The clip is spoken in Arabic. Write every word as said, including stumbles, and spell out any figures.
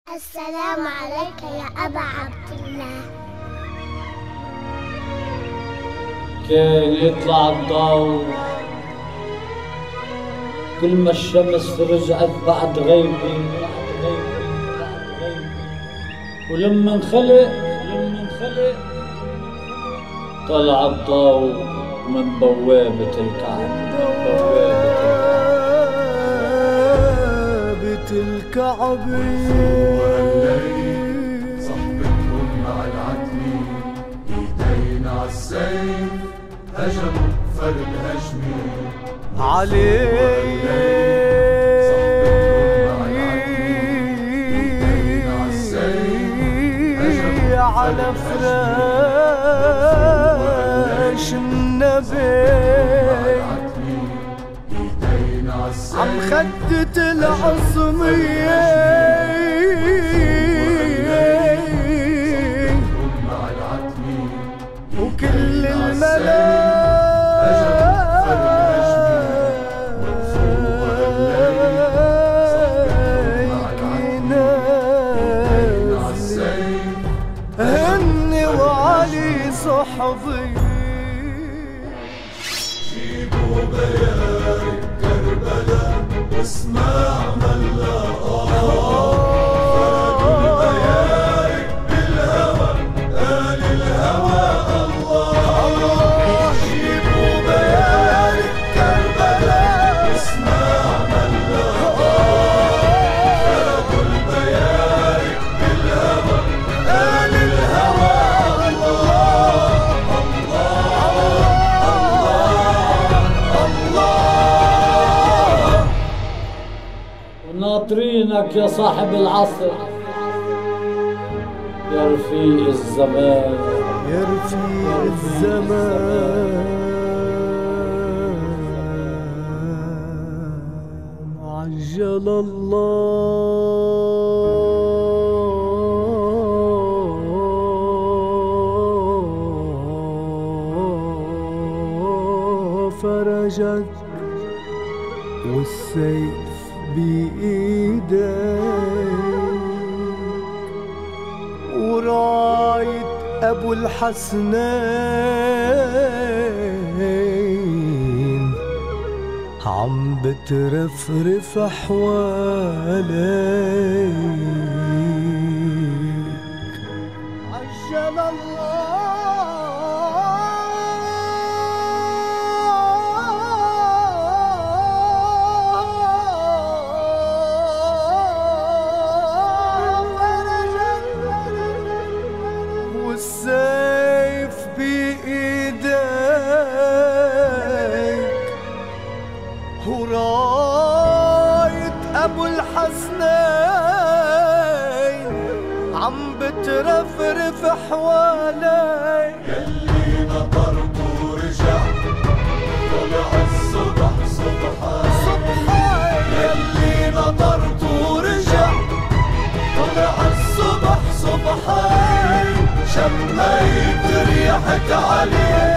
السلام عليك يا أبا عبد الله. كان يطلع الضوء كل ما الشمس رجعت بعد غيبي ولما انخلق لما انخلق طلع الضوء من بوابة الكعبة بوابة الكعبة. صبتهم مع العتمة ايدينا عالسيف هجموا فرد هجمي عليه على فراش النبي عم خدة العصمية وكل الملاك هني وعلي صحبي. جيبوا بيارق كربلاء واسمع ملا فرقوا البيارق بالهوى قال الهوى الله. جيبوا بيارق كربلاء واسمع ملا فرقوا البيارق بالهوى قال الهوى ناطرينك يا صاحب العصر يا رفيق الزمان يا رفيق الزمان عجل الله فرجك والسيف بإيديك وراية أبو الحسنين عم بترفرف حواليك. عجل والسيف بإيديك وراية أبو الحسنين عم بترفرف حواليك. يلي نطرت ورجع طلع الصبح صبحان يلي نطرت ورجع طلع الصبح صبحان شميت ريحة عليه